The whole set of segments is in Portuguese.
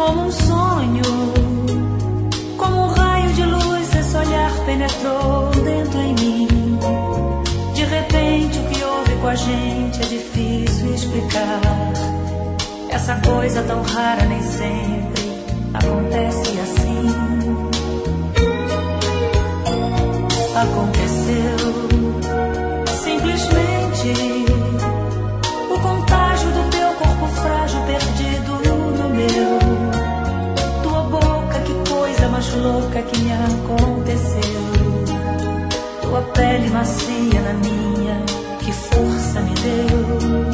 como um sonho, como um raio de luz, esse olhar penetrou dentro em mim. De repente o que houve com a gente é difícil explicar. Essa coisa tão rara nem sempre acontece assim. Aconteceu simplesmente o contágio do teu corpo frágil perdido no meu. Tua boca, que coisa mais louca que me aconteceu. Tua pele macia na minha, que força me deu.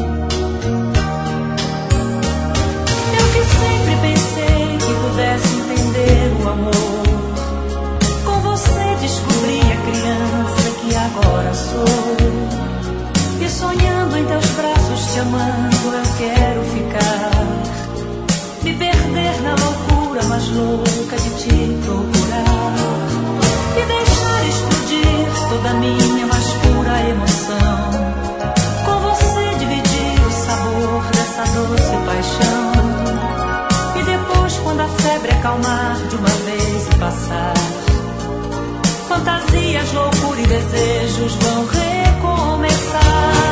Eu que sempre pensei que pudesse entender o amor, com você descobri a criança que agora sou. E sonhando em teus braços, te amando, eu quero ficar. Me perder na loucura mais louca de te procurar. E deixar explodir toda a minha mais pura emoção. Com você dividir o sabor dessa doce paixão. E depois, quando a febre acalmar de uma vez e passar, fantasias, loucura e desejos vão recomeçar.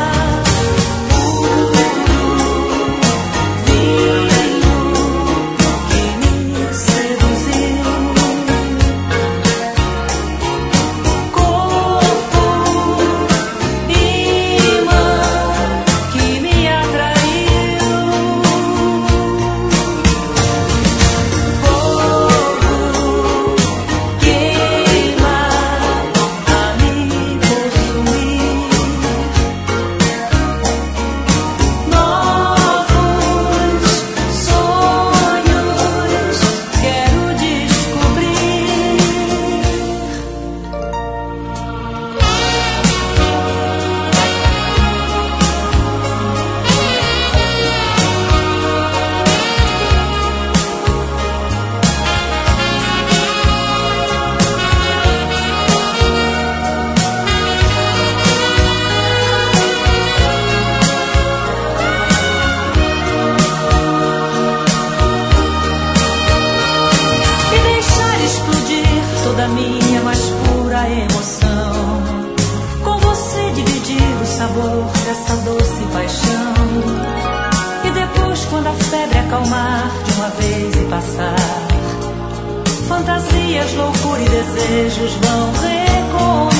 Da minha mais pura emoção, com você dividir o sabor dessa doce paixão. E depois, quando a febre acalmar de uma vez e passar, fantasias, loucura e desejos vão recomeçar.